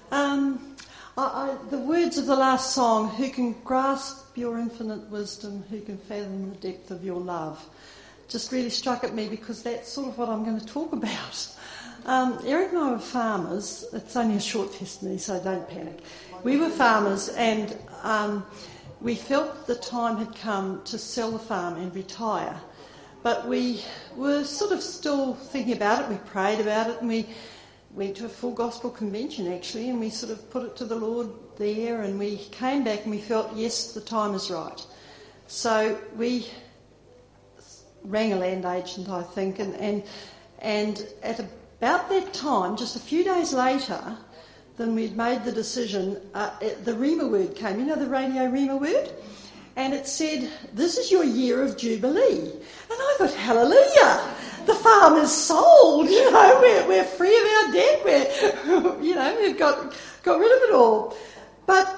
The words of the last song, who can grasp your infinite wisdom, who can fathom the depth of your love, just really struck at me because that's sort of what I'm going to talk about. Eric and I were farmers. It's only a short testimony, so don't panic. We were farmers, and we felt the time had come to sell the farm and retire. But we were sort of still thinking about it. We prayed about it, and we went to a full gospel convention, actually, and we sort of put it to the Lord there, and we came back and we felt, yes, the time is right. So we rang a land agent, I think, and at about that time, just a few days later, then we'd made the decision, the Rhema word came, you know the radio Rhema word? And it said, this is your year of Jubilee. And I thought, hallelujah, the farm is sold, you know, we're free of our debt, we've got rid of it all. But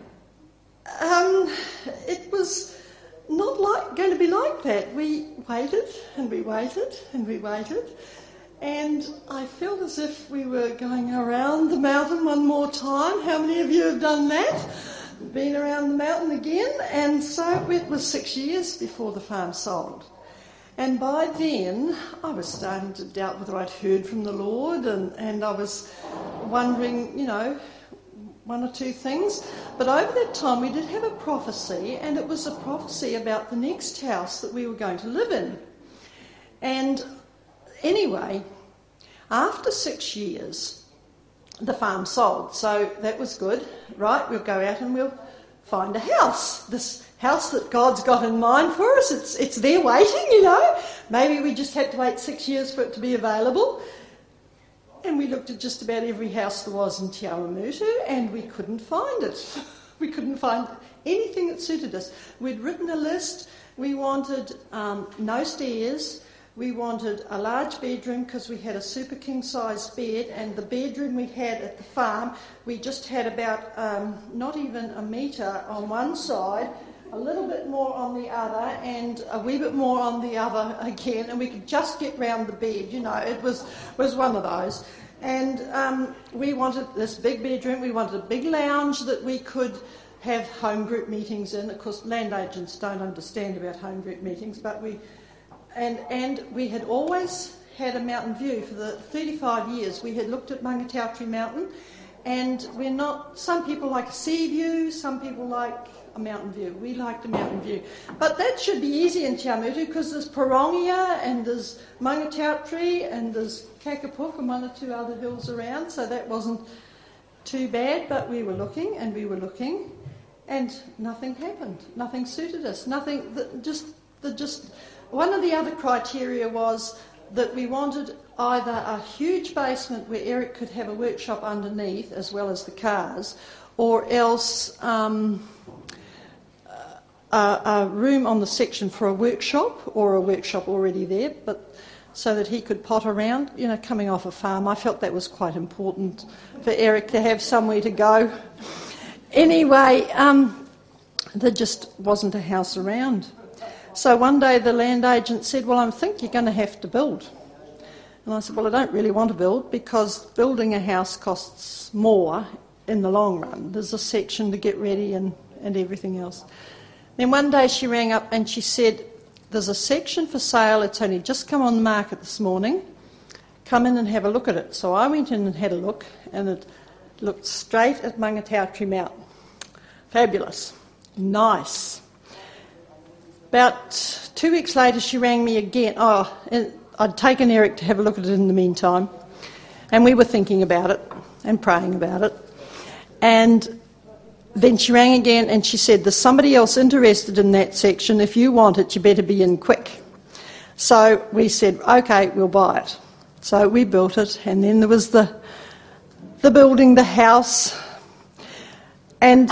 it was not going to be like that. We waited and we waited and we waited. And I felt as if we were going around the mountain one more time. How many of you have done that? Been around the mountain again? And so it was 6 years before the farm sold. And by then, I was starting to doubt whether I'd heard from the Lord, and I was wondering, one or two things. But over that time, we did have a prophecy, and it was a prophecy about the next house that we were going to live in. And anyway, after 6 years, the farm sold. So that was good, right? We'll go out and we'll find a house. This house that God's got in mind for us, it's there waiting, Maybe we just had to wait 6 years for it to be available. And we looked at just about every house there was in Te Awamutu, and we couldn't find it. We couldn't find anything that suited us. We'd written a list. We wanted no stairs. We wanted a large bedroom because we had a super king-sized bed, and the bedroom we had at the farm, we just had about not even a metre on one side, a little bit more on the other, and a wee bit more on the other again, and we could just get round the bed, It was one of those. And we wanted this big bedroom. We wanted a big lounge that we could have home group meetings in. Of course, land agents don't understand about home group meetings, but we had always had a mountain view. For the 35 years we had looked at Mangatautri Mountain, and some people like a sea view, some people like a mountain view. We liked a mountain view. But that should be easy in Te Awamutu because there's Porongia and there's Mangatautri and there's Kakapuk and one or two other hills around, so that wasn't too bad. But we were looking and we were looking, and nothing happened. Nothing suited us. Nothing. One of the other criteria was that we wanted either a huge basement where Eric could have a workshop underneath as well as the cars, or else a room on the section for a workshop, or a workshop already there, but so that he could pot around, coming off a farm. I felt that was quite important for Eric to have somewhere to go. Anyway, there just wasn't a house around. So one day the land agent said, well, I think you're going to have to build. And I said, well, I don't really want to build because building a house costs more in the long run. There's a section to get ready and everything else. Then one day she rang up and she said, there's a section for sale, it's only just come on the market this morning. Come in and have a look at it. So I went in and had a look, and it looked straight at Mangatautri Mountain. Fabulous. Nice. About 2 weeks later, she rang me again. I'd taken Eric to have a look at it in the meantime, and we were thinking about it and praying about it. And then she rang again and she said, there's somebody else interested in that section. If you want it, you better be in quick. So we said, OK, we'll buy it. So we built it, and then there was the building, the house, and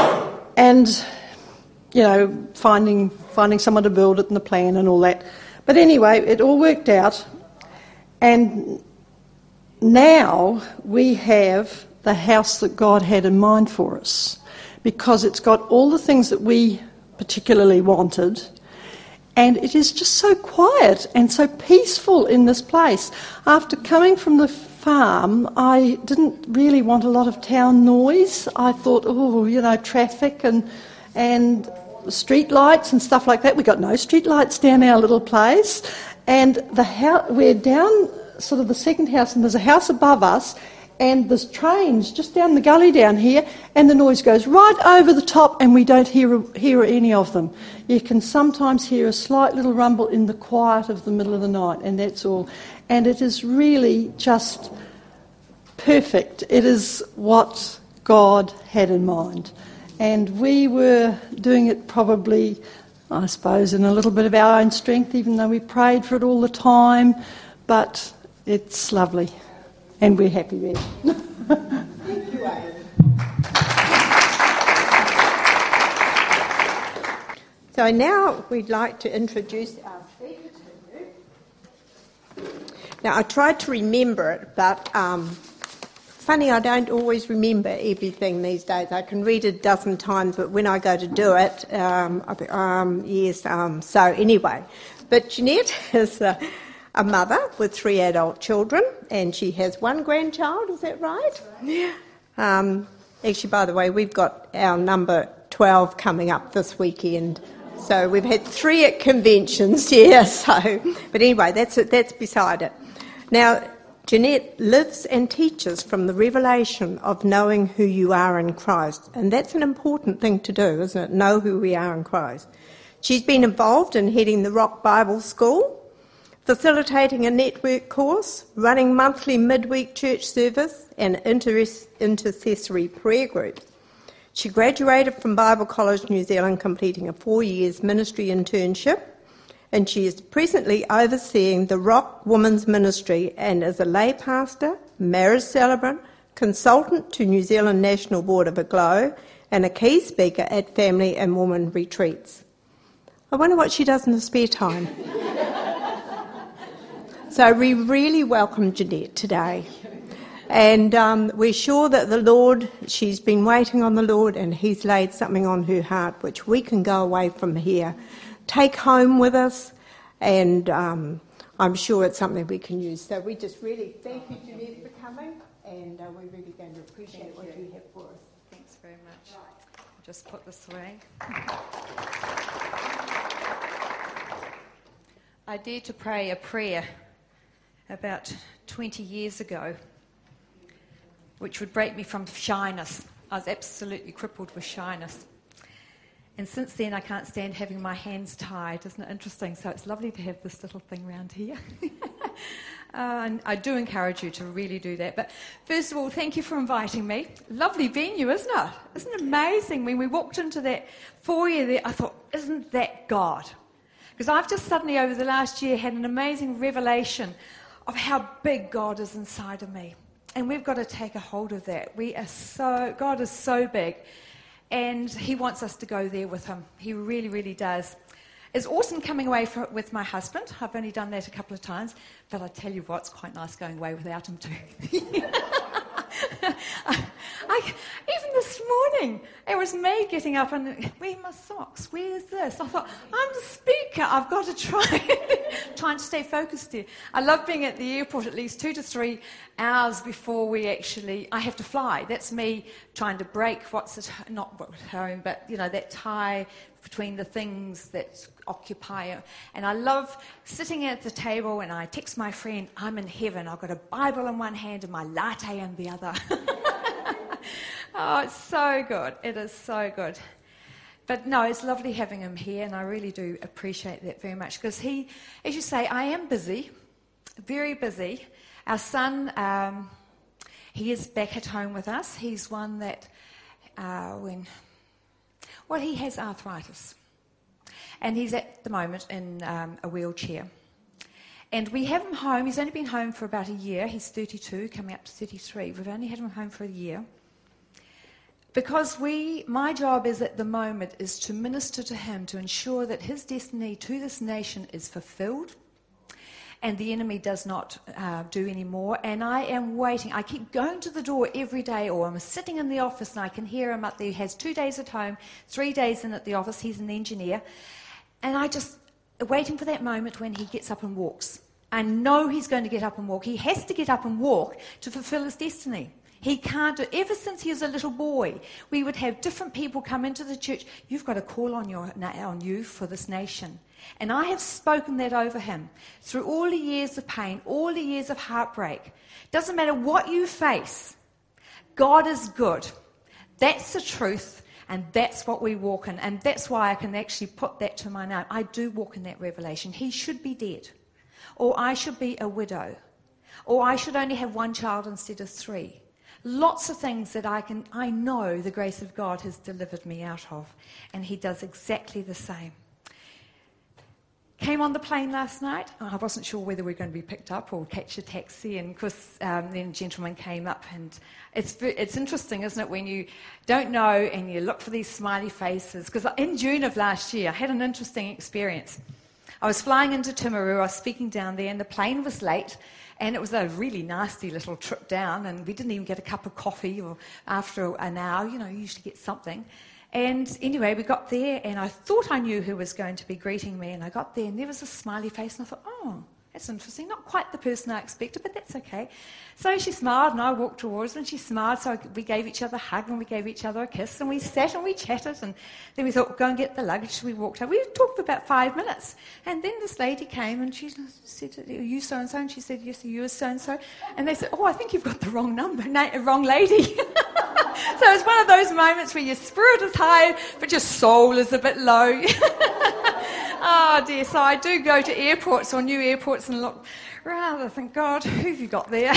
finding someone to build it and the plan and all that. But anyway, it all worked out, and now we have the house that God had in mind for us, because it's got all the things that we particularly wanted, and it is just so quiet and so peaceful in this place. After coming from the farm, I didn't really want a lot of town noise. I thought, traffic and street lights and stuff like that. We got no street lights down our little place. And we're down sort of the second house, and there's a house above us, and there's trains just down the gully down here, and the noise goes right over the top, and we don't hear any of them. You can sometimes hear a slight little rumble in the quiet of the middle of the night, and that's all. And it is really just perfect. It is what God had in mind. And we were doing it probably, I suppose, in a little bit of our own strength, even though we prayed for it all the time. But it's lovely. And we're happy there. Thank you, Aidan. So now we'd like to introduce our speaker to you. Now, I tried to remember it, but funny, I don't always remember everything these days. I can read it a dozen times, but when I go to do it, so anyway. But Jeanette is a mother with 3 adult children, and she has 1 grandchild, is that right? Yeah. Actually, by the way, we've got our number 12 coming up this weekend. So we've had 3 at conventions, yeah, but anyway, that's beside it. Now, Jeanette lives and teaches from the revelation of knowing who you are in Christ, and that's an important thing to do, isn't it? Know who we are in Christ. She's been involved in heading the Rock Bible School, facilitating a network course, running monthly midweek church service and intercessory prayer groups. She graduated from Bible College New Zealand, completing a 4 years ministry internship, and she is presently overseeing the Rock Women's Ministry and is a lay pastor, marriage celebrant, consultant to New Zealand National Board of Aglow, and a key speaker at family and women retreats. I wonder what she does in her spare time. So we really welcome Jeanette today. And we're sure that the Lord, she's been waiting on the Lord, and he's laid something on her heart which we can go away from here, take home with us, and I'm sure it's something we can use. So we just really thank you, Jeanette, for coming, and we're really going to appreciate what you have for us. Thanks very much. I'll just put this away. I dared to pray a prayer about 20 years ago, which would break me from shyness. I was absolutely crippled with shyness. And since then, I can't stand having my hands tied. Isn't it interesting? So it's lovely to have this little thing around here. And I do encourage you to really do that. But first of all, thank you for inviting me. Lovely venue, isn't it? Isn't it amazing? When we walked into that foyer there, I thought, isn't that God? Because I've just suddenly, over the last year, had an amazing revelation of how big God is inside of me. And we've got to take a hold of that. God is so big, and he wants us to go there with him. He really, really does. It's awesome coming away with my husband. I've only done that a couple of times, but I tell you what, it's quite nice going away without him too. Even this morning, it was me getting up and, where are my socks? Where's this? I thought, I'm the speaker. I've got to trying to stay focused here. I love being at the airport at least 2 to 3 hours before I have to fly. That's me trying to break not home, but, that tie between the things that occupy. And I love sitting at the table and I text my friend, I'm in heaven. I've got a Bible in one hand and my latte in the other. Oh, it's so good. It is so good. But no, it's lovely having him here, and I really do appreciate that very much, because he, as you say, I am busy, very busy. Our son, he is back at home with us. He's one that he has arthritis, and he's at the moment in a wheelchair. And we have him home. He's only been home for about a year. He's 32, coming up to 33. We've only had him home for a year. Because my job is at the moment is to minister to him, to ensure that his destiny to this nation is fulfilled and the enemy does not do any more. And I am waiting. I keep going to the door every day, or I'm sitting in the office and I can hear him up there. He has 2 days at home, 3 days in at the office. He's an engineer. And I just waiting for that moment when he gets up and walks. and know he's going to get up and walk. He has to get up and walk to fulfill his destiny. He can't do it. Ever since he was a little boy, we would have different people come into the church. You've got a call on you for this nation. And I have spoken that over him through all the years of pain, all the years of heartbreak. Doesn't matter what you face, God is good. That's the truth, and that's what we walk in. And that's why I can actually put that to my name. I do walk in that revelation. He should be dead, or I should be a widow, or I should only have one child instead of 3. Lots of things that I know the grace of God has delivered me out of, and he does exactly the same. Came on the plane last night. I wasn't sure whether we were going to be picked up or catch a taxi, and of course then a gentleman came up, and it's interesting, isn't it, when you don't know and you look for these smiley faces. Because in June of last year, I had an interesting experience. I was flying into Timaru, I was speaking down there, and the plane was late, and it was a really nasty little trip down, and we didn't even get a cup of coffee or after an hour. You usually get something. And anyway, we got there, and I thought I knew who was going to be greeting me, and I got there, and there was a smiley face, and I thought, oh, that's interesting. Not quite the person I expected, but that's okay. So she smiled, and I walked towards her, and she smiled, so we gave each other a hug, and we gave each other a kiss, and we sat and we chatted, and then we thought, go and get the luggage. We walked out. We talked for about 5 minutes, and then this lady came, and she said, are you so-and-so? And she said, yes, are you so-and-so? And they said, oh, I think you've got the wrong number, wrong lady. So it's one of those moments where your spirit is high, but your soul is a bit low. Oh dear, so I do go to airports or new airports and look rather think, God, who have you got there?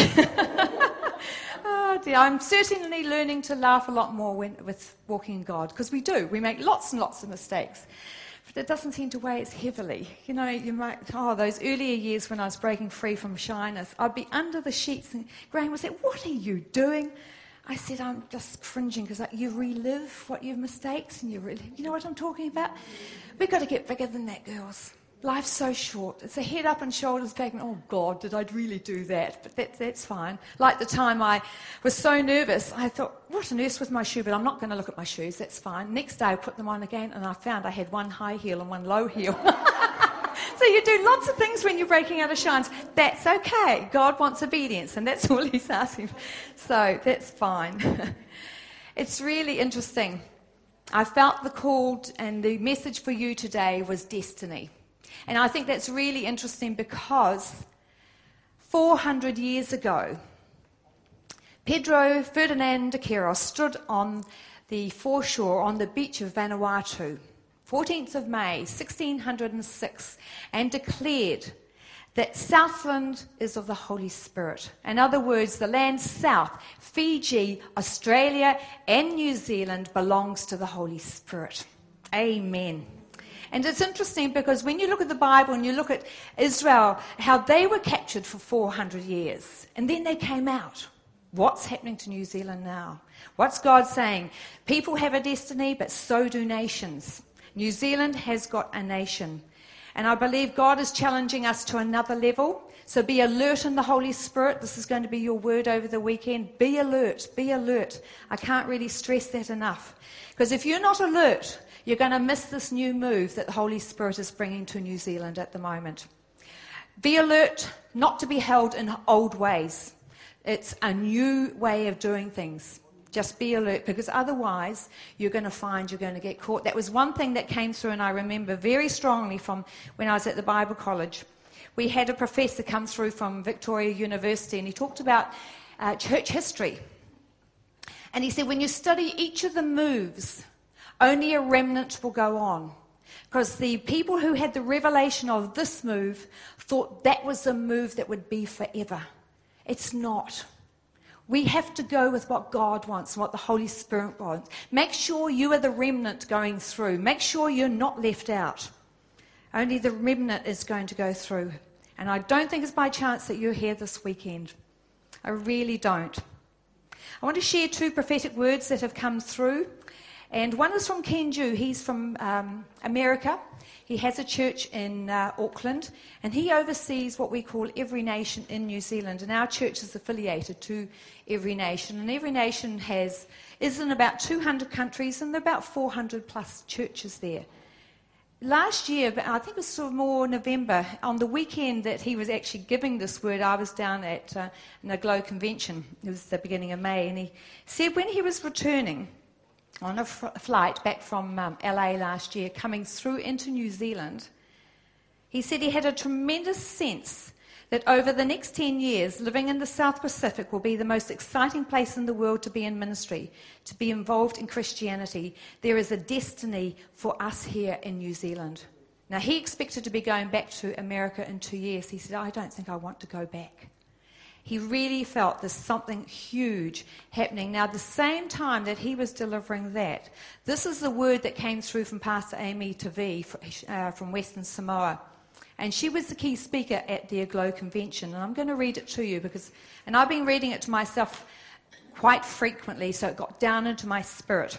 Oh dear, I'm certainly learning to laugh a lot more with walking in God, because we do. We make lots and lots of mistakes. But it doesn't seem to weigh as heavily. You might, those earlier years when I was breaking free from shyness, I'd be under the sheets and Graham would say, what are you doing? I said, I'm just cringing because you relive your mistakes and you know what I'm talking about? We've got to get bigger than that, girls. Life's so short. It's a head up and shoulders back and, oh, God, did I really do that? But that's fine. Like the time I was so nervous, I thought, what on earth with my shoe? But I'm not going to look at my shoes. That's fine. Next day I put them on again and I found I had one high heel and one low heel. So you do lots of things when you're breaking out of shines. That's okay. God wants obedience, and that's all he's asking. So that's fine. It's really interesting. I felt the call, and the message for you today was destiny. And I think that's really interesting because 400 years ago, Pedro Ferdinand de Queiroz stood on the foreshore on the beach of Vanuatu, 14th of May, 1606, and declared that Southland is of the Holy Spirit. In other words, the land south, Fiji, Australia, and New Zealand belongs to the Holy Spirit. Amen. And it's interesting because when you look at the Bible and you look at Israel, how they were captured for 400 years, and then they came out. What's happening to New Zealand now? What's God saying? People have a destiny, but so do nations. New Zealand has got a nation. And I believe God is challenging us to another level. So be alert in the Holy Spirit. This is going to be your word over the weekend. Be alert. Be alert. I can't really stress that enough. Because if you're not alert, you're going to miss this new move that the Holy Spirit is bringing to New Zealand at the moment. Be alert not to be held in old ways. It's a new way of doing things. Just be alert, because otherwise you're going to find you're going to get caught. That was one thing that came through, and I remember very strongly from when I was at the Bible college. We had a professor come through from Victoria University, and he talked about church history. And he said, when you study each of the moves, only a remnant will go on. Because the people who had the revelation of this move thought that was the move that would be forever. It's not. We have to go with what God wants and what the Holy Spirit wants. Make sure you are the remnant going through. Make sure you're not left out. Only the remnant is going to go through. And I don't think it's by chance that you're here this weekend. I really don't. I want to share 2 prophetic words that have come through. And one is from Ken Jew. He's from America. He has a church in Auckland, and he oversees what we call Every Nation in New Zealand. And our church is affiliated to Every Nation. And Every Nation is in about 200 countries, and there are about 400 plus churches there. last year, I think it was sort of more November, on the weekend that he was actually giving this word, I was down at an Aglow convention. It was the beginning of May, and he said when he was returning on a flight back from LA last year, coming through into New Zealand, he said he had a tremendous sense that over the next 10 years, living in the South Pacific will be the most exciting place in the world to be in ministry, to be involved in Christianity. There is a destiny for us here in New Zealand. Now, he expected to be going back to America in 2 years. He said, I don't think I want to go back. He really felt there's something huge happening. Now, the same time that he was delivering that, this is the word that came through from Pastor Amy Tavi from Western Samoa. And she was the key speaker at the Aglow convention. And I'm going to read it to you and I've been reading it to myself quite frequently, so it got down into my spirit.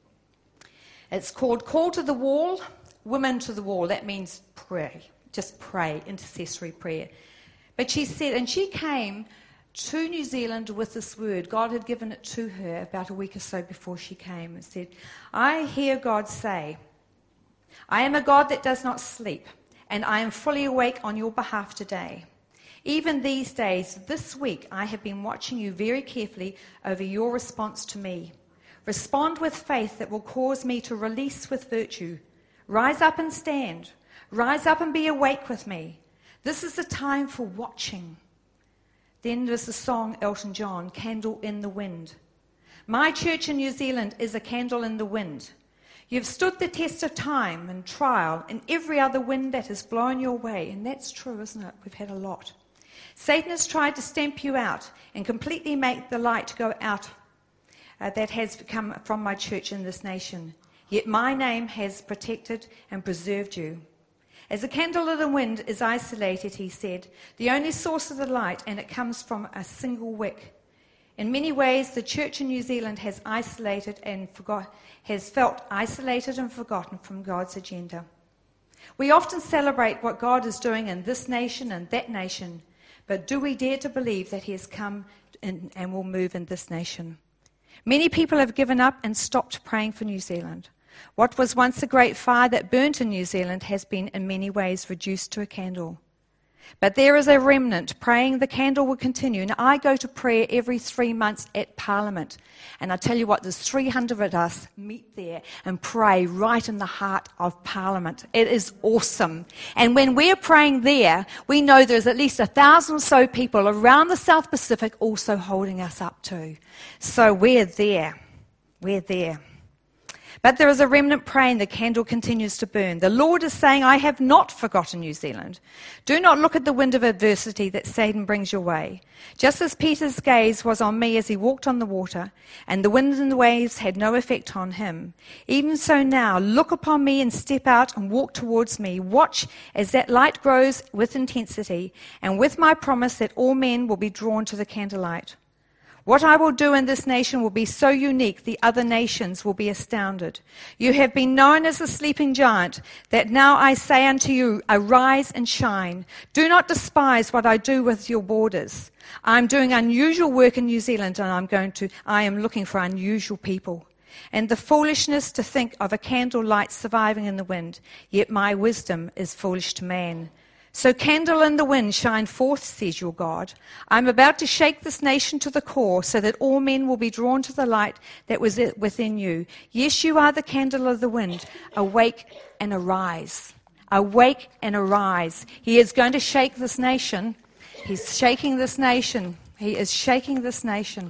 It's called Call to the Wall, Women to the Wall. That means pray, just pray, intercessory prayer. But she said, and she came to New Zealand with this word. God had given it to her about a week or so before she came and said, I hear God say, I am a God that does not sleep, and I am fully awake on your behalf today. Even these days, this week, I have been watching you very carefully over your response to me. Respond with faith that will cause me to release with virtue. Rise up and stand. Rise up and be awake with me. This is the time for watching. Then there's the song Elton John, Candle in the Wind. My church in New Zealand is a candle in the wind. You've stood the test of time and trial and every other wind that has blown your way. And that's true, isn't it? We've had a lot. Satan has tried to stamp you out and completely make the light go out that has come from my church in this nation. Yet my name has protected and preserved you. As a candle in the wind is isolated, he said, the only source of the light, and it comes from a single wick. In many ways, the church in New Zealand has felt isolated and forgotten from God's agenda. We often celebrate what God is doing in this nation and that nation, but do we dare to believe that he has come in and will move in this nation? Many people have given up and stopped praying for New Zealand. What was once a great fire that burnt in New Zealand has been in many ways reduced to a candle. But there is a remnant praying the candle will continue. And I go to prayer every 3 months at Parliament. And I tell you what, there's 300 of us meet there and pray right in the heart of Parliament. It is awesome. And when we're praying there, we know there's at least 1,000 or so people around the South Pacific also holding us up too. So we're there. We're there. But there is a remnant praying, the candle continues to burn. The Lord is saying, I have not forgotten New Zealand. Do not look at the wind of adversity that Satan brings your way. Just as Peter's gaze was on me as he walked on the water, and the wind and the waves had no effect on him, even so now, look upon me and step out and walk towards me. Watch as that light grows with intensity, and with my promise that all men will be drawn to the candlelight. What I will do in this nation will be so unique, the other nations will be astounded. You have been known as a sleeping giant, that now I say unto you, arise and shine. Do not despise what I do with your borders. I am doing unusual work in New Zealand, and I am looking for unusual people. And the foolishness to think of a candle light surviving in the wind, yet my wisdom is foolish to man. So candle in the wind, shine forth, says your God. I'm about to shake this nation to the core so that all men will be drawn to the light that was within you. Yes, you are the candle of the wind. Awake and arise. Awake and arise. He is going to shake this nation. He's shaking this nation. He is shaking this nation.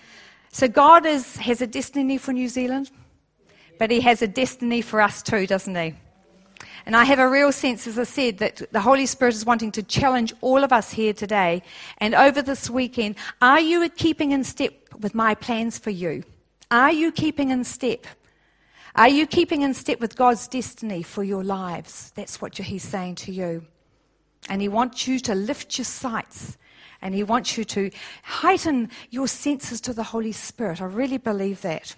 So God has a destiny for New Zealand, but he has a destiny for us too, doesn't he? And I have a real sense, as I said, that the Holy Spirit is wanting to challenge all of us here today. And over this weekend, are you keeping in step with my plans for you? Are you keeping in step? Are you keeping in step with God's destiny for your lives? That's what he's saying to you. And he wants you to lift your sights. And he wants you to heighten your senses to the Holy Spirit. I really believe that.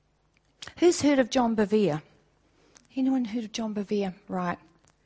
Who's heard of John Bevere? Anyone heard of John Bevere? Right.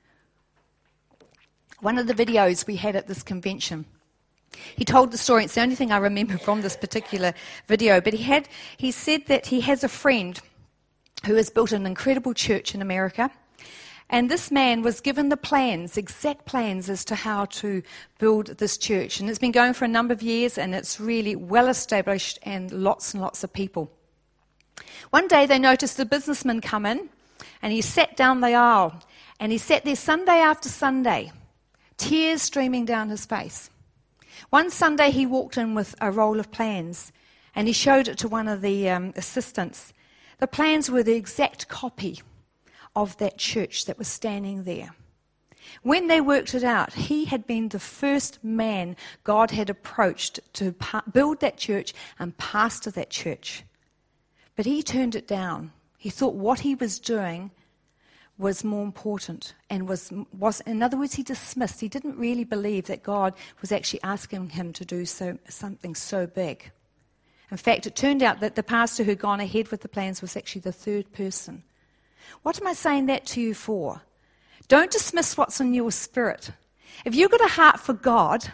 One of the videos we had at this convention, he told the story. It's the only thing I remember from this particular video. But he said that he has a friend who has built an incredible church in America. And this man was given the plans, exact plans as to how to build this church. And it's been going for a number of years, and it's really well established and lots of people. One day they noticed a businessman come in, and he sat down the aisle. And he sat there Sunday after Sunday, tears streaming down his face. One Sunday he walked in with a roll of plans, and he showed it to one of the assistants. The plans were the exact copy of that church that was standing there. When they worked it out, he had been the first man God had approached to build that church and pastor that church. But he turned it down. He thought what he was doing was more important and was in other words, he dismissed. He didn't really believe that God was actually asking him to do something so big. In fact, it turned out that the pastor who'd gone ahead with the plans was actually the third person. What am I saying that to you for? Don't dismiss what's in your spirit. If you've got a heart for God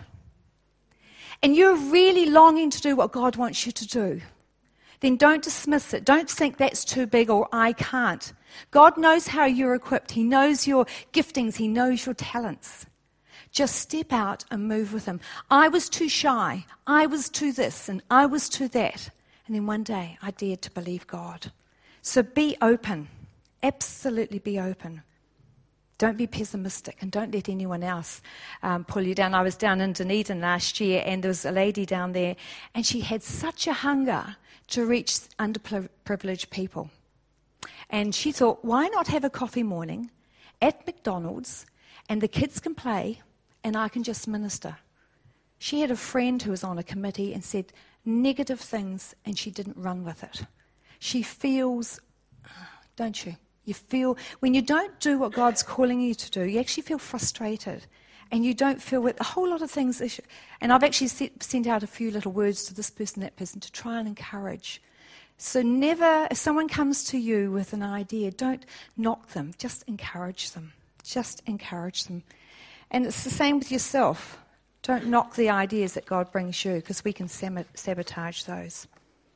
and you're really longing to do what God wants you to do, then don't dismiss it. Don't think that's too big or I can't. God knows how you're equipped. He knows your giftings. He knows your talents. Just step out and move with him. I was too shy. I was too this and I was too that. And then one day I dared to believe God. So be open. Absolutely be open. Don't be pessimistic and don't let anyone else pull you down. I was down in Dunedin last year and there was a lady down there and she had such a hunger to reach underprivileged people. And she thought, why not have a coffee morning at McDonald's and the kids can play and I can just minister. She had a friend who was on a committee and said negative things and she didn't run with it. She feels, don't you? You feel, when you don't do what God's calling you to do, you actually feel frustrated. And you don't feel with a whole lot of things. And I've actually sent out a few little words to this person, that person, to try and encourage. So never, if someone comes to you with an idea, don't knock them. Just encourage them. Just encourage them. And it's the same with yourself. Don't knock the ideas that God brings you, because we can sabotage those.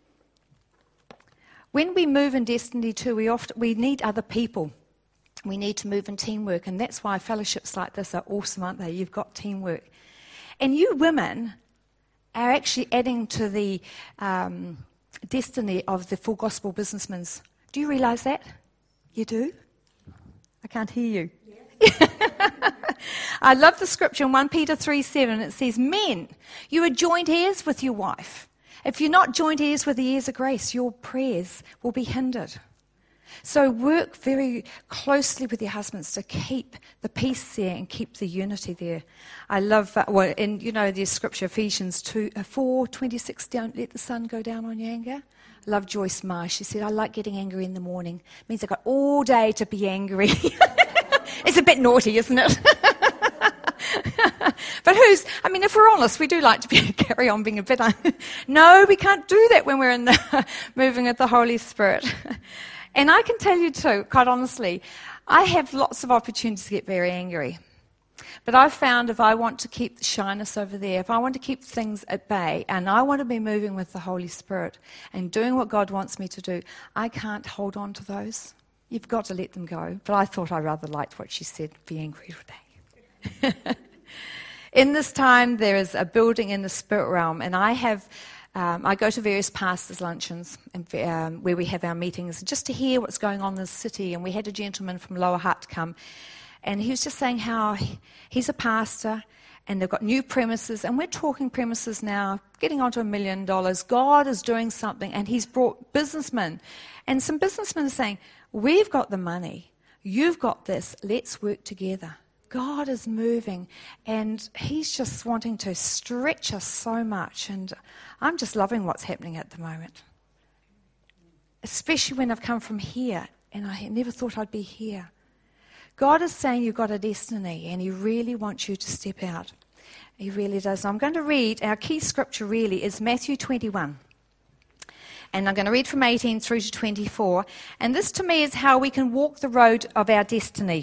When we move in destiny too, we need other people. We need to move in teamwork, and that's why fellowships like this are awesome, aren't they? You've got teamwork. And you women are actually adding to the destiny of the Full Gospel Businessmen. Do you realise that? You do? I can't hear you. Yes. I love the scripture in 1 Peter 3:7. It says, men, you are joint heirs with your wife. If you're not joint heirs with the heirs of grace, your prayers will be hindered. So work very closely with your husbands to keep the peace there and keep the unity there. I love, the scripture, Ephesians 4:26, don't let the sun go down on your anger. I love Joyce Meyer. She said, I like getting angry in the morning. It means I've got all day to be angry. It's a bit naughty, isn't it? But if we're honest, we do like to carry on being a bit... No, we can't do that when we're in the moving of the Holy Spirit. And I can tell you too, quite honestly, I have lots of opportunities to get very angry. But I've found if I want to keep the shyness over there, if I want to keep things at bay, and I want to be moving with the Holy Spirit and doing what God wants me to do, I can't hold on to those. You've got to let them go. But I thought I rather liked what she said, be angry today. In this time, there is a building in the spirit realm, and I go to various pastors' luncheons and, where we have our meetings just to hear what's going on in the city. And we had a gentleman from Lower Hutt come, and he was just saying how he's a pastor and they've got new premises, and we're talking premises now, getting on to $1 million. God is doing something, and he's brought businessmen. And some businessmen are saying, we've got the money, you've got this, let's work together. God is moving, and he's just wanting to stretch us so much, and I'm just loving what's happening at the moment. Especially when I've come from here, and I never thought I'd be here. God is saying you've got a destiny, and he really wants you to step out. He really does. I'm going to read, our key scripture really is Matthew 21. And I'm going to read from 18 through to 24. And this to me is how we can walk the road of our destiny.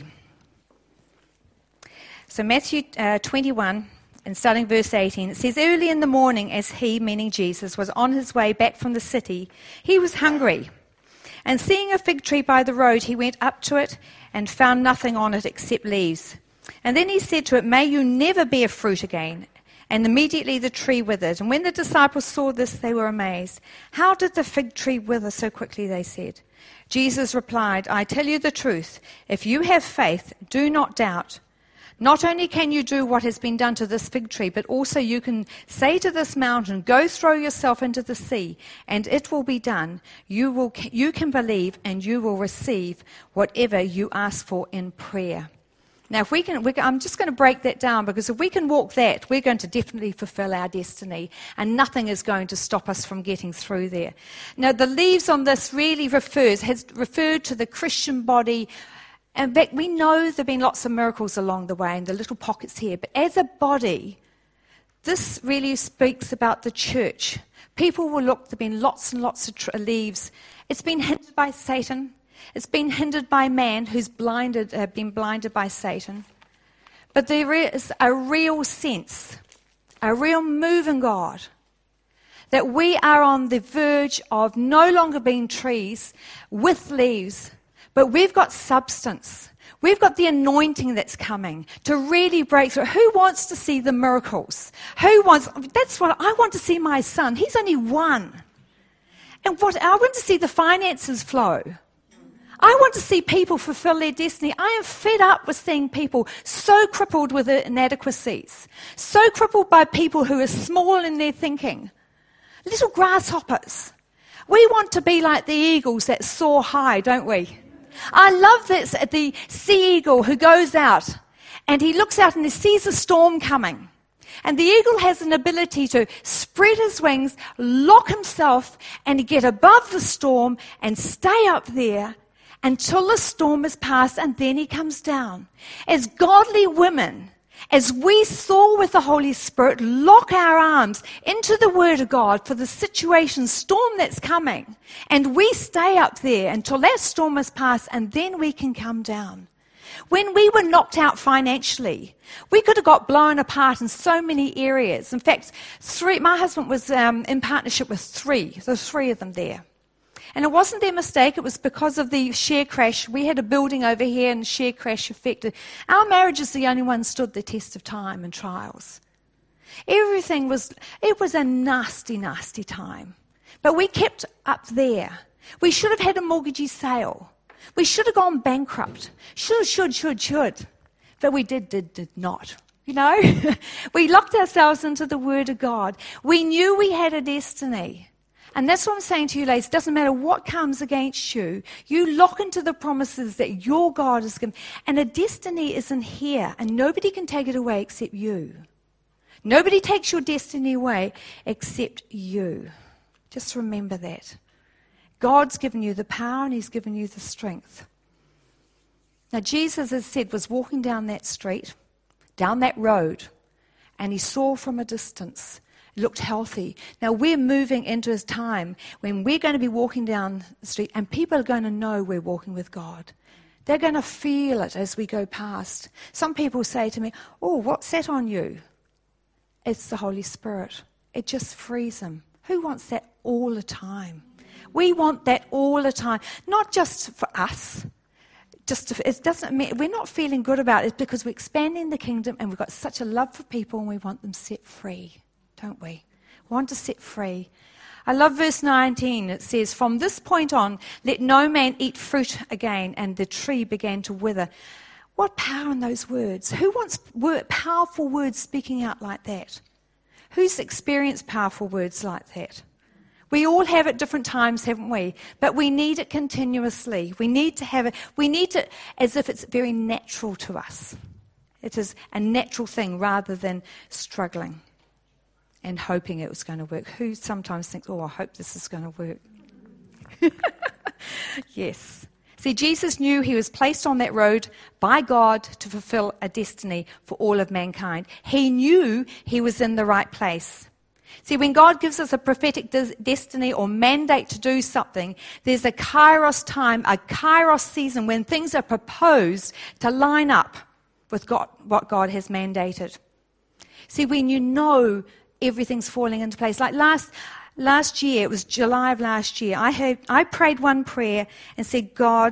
So Matthew 21, and starting verse 18, it says, early in the morning, as he, meaning Jesus, was on his way back from the city, he was hungry. And seeing a fig tree by the road, he went up to it and found nothing on it except leaves. And then he said to it, "May you never bear fruit again." And immediately the tree withered. And when the disciples saw this, they were amazed. "How did the fig tree wither so quickly?" they said. Jesus replied, "I tell you the truth. If you have faith, do not doubt. Not only can you do what has been done to this fig tree, but also you can say to this mountain, 'Go throw yourself into the sea,' and it will be done. You can believe and you will receive whatever you ask for in prayer." Now, if we can, I'm just going to break that down, because if we can walk that, we're going to definitely fulfill our destiny, and nothing is going to stop us from getting through there. Now, the leaves on this really has referred to the Christian body. In fact, we know there have been lots of miracles along the way and the little pockets here, but as a body, this really speaks about the church. People will look, there have been lots and lots of leaves. It's been hindered by Satan. It's been hindered by man who's been blinded by Satan. But there is a real sense, a real move in God, that we are on the verge of no longer being trees with leaves, but we've got substance. We've got the anointing that's coming to really break through. Who wants to see the miracles? That's what I want to see. My son, he's only one. And I want to see the finances flow. I want to see people fulfill their destiny. I am fed up with seeing people so crippled with inadequacies, so crippled by people who are small in their thinking, little grasshoppers. We want to be like the eagles that soar high, don't we? I love the sea eagle who goes out and he looks out and he sees a storm coming. And the eagle has an ability to spread his wings, lock himself, and get above the storm and stay up there until the storm is past, and then he comes down. As godly women, as we soar with the Holy Spirit, lock our arms into the Word of God for the situation, storm that's coming, and we stay up there until that storm is past, and then we can come down. When we were knocked out financially, we could have got blown apart in so many areas. In fact, my husband was in partnership with there's three of them there. And it wasn't their mistake, it was because of the share crash. We had a building over here and the share crash affected. Our marriage is the only one stood the test of time and trials. It was a nasty, nasty time. But we kept up there. We should have had a mortgagee sale. We should have gone bankrupt. Should. But we did not. You know, we locked ourselves into the Word of God. We knew we had a destiny. And that's what I'm saying to you, ladies. It doesn't matter what comes against you. You lock into the promises that your God has given. And a destiny isn't here, and nobody can take it away except you. Nobody takes your destiny away except you. Just remember that. God's given you the power and He's given you the strength. Now, Jesus, as said, was walking down that street, down that road, and He saw from a distance. Looked healthy. Now we're moving into a time when we're going to be walking down the street and people are going to know we're walking with God. They're going to feel it as we go past. Some people say to me, "Oh, what's that on you?" It's the Holy Spirit. It just frees them. Who wants that all the time? We want that all the time, not just for us. It doesn't mean we're not feeling good about it because we're expanding the kingdom and we've got such a love for people and we want them set free. Don't we? Want to set free. I love verse 19. It says, "From this point on, let no man eat fruit again," and the tree began to wither. What power in those words? Who wants powerful words speaking out like that? Who's experienced powerful words like that? We all have at different times, haven't we? But we need it continuously. We need to have it. We need it as if it's very natural to us. It is a natural thing rather than struggling and hoping it was going to work. Who sometimes thinks, "Oh, I hope this is going to work." Yes. See, Jesus knew He was placed on that road by God to fulfill a destiny for all of mankind. He knew He was in the right place. See, when God gives us a prophetic destiny or mandate to do something, there's a kairos time, a kairos season when things are proposed to line up with God, what God has mandated. See, when you know everything's falling into place. Like last year, it was July of last year, I prayed one prayer and said, "God,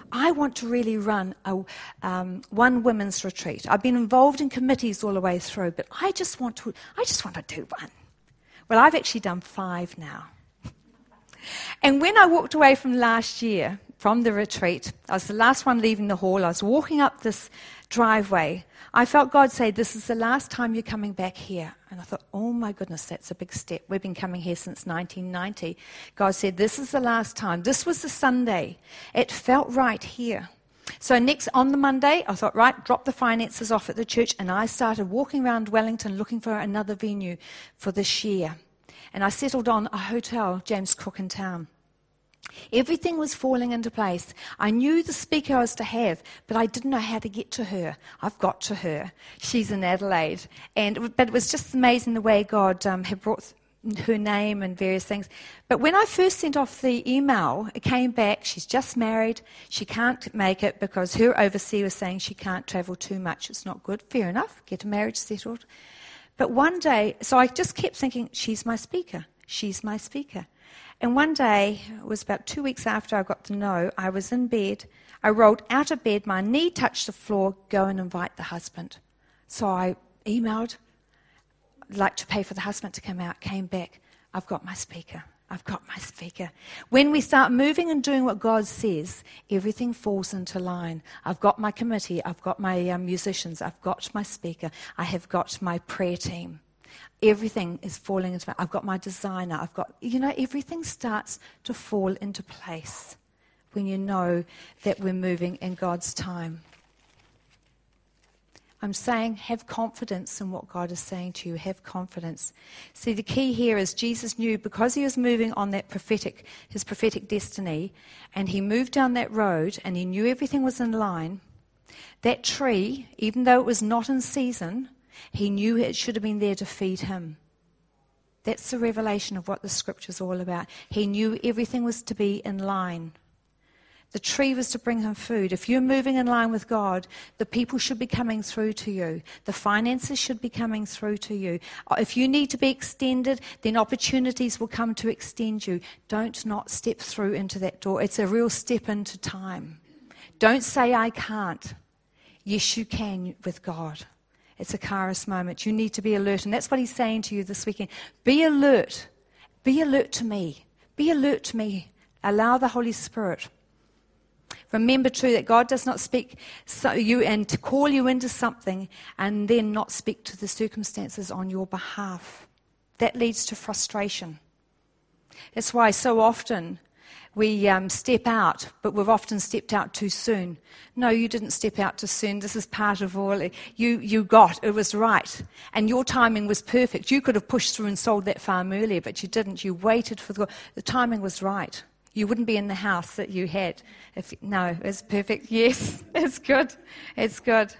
I want to really run one women's retreat. I've been involved in committees all the way through, but I just want to do one. Well, I've actually done 5 now. And when I walked away from last year, from the retreat, I was the last one leaving the hall. I was walking up this driveway. I felt God say, this is the last time you're coming back here. And I thought, oh my goodness, that's a big step. We've been coming here since 1990. God said, this is the last time. This was the Sunday. It felt right here. So on the Monday, I thought, right, drop the finances off at the church, and I started walking around Wellington looking for another venue for this year. And I settled on a hotel, James Cook in town. Everything was falling into place. I knew the speaker I was to have, but I didn't know how to get to her. I've got to her. She's in Adelaide. But it was just amazing the way God had brought her name and various things. But when I first sent off the email, it came back, she's just married, she can't make it because her overseer was saying she can't travel too much. It's not good. Fair enough. Get a marriage settled. But one day, so I just kept thinking, she's my speaker. She's my speaker. And one day, it was about 2 weeks after I got to know, I was in bed. I rolled out of bed, my knee touched the floor, go and invite the husband. So I emailed, I'd like to pay for the husband to come out, came back, I've got my speaker. I've got my speaker. When we start moving and doing what God says, everything falls into line. I've got my committee, I've got my musicians, I've got my speaker, I have got my prayer team. Everything is falling into place. I've got my designer. Everything starts to fall into place when you know that we're moving in God's time. I'm saying have confidence in what God is saying to you. Have confidence. See, the key here is Jesus knew because he was moving on that his prophetic destiny, and he moved down that road and he knew everything was in line. That tree, even though it was not in season, he knew it should have been there to feed him. That's the revelation of what the scripture's all about. He knew everything was to be in line. The tree was to bring him food. If you're moving in line with God, the people should be coming through to you. The finances should be coming through to you. If you need to be extended, then opportunities will come to extend you. Don't not step through into that door. It's a real step into time. Don't say, I can't. Yes, you can with God. It's a Kairos moment. You need to be alert. And that's what he's saying to you this weekend. Be alert. Be alert to me. Be alert to me. Allow the Holy Spirit. Remember too that God does not speak you and to call you into something and then not speak to the circumstances on your behalf. That leads to frustration. That's why so often we step out, but we've often stepped out too soon. No, you didn't step out too soon. This is part of all. It was right. And your timing was perfect. You could have pushed through and sold that farm earlier, but you didn't. You waited for the timing was right. You wouldn't be in the house that you had. No, it's perfect. Yes, it's good. It's good.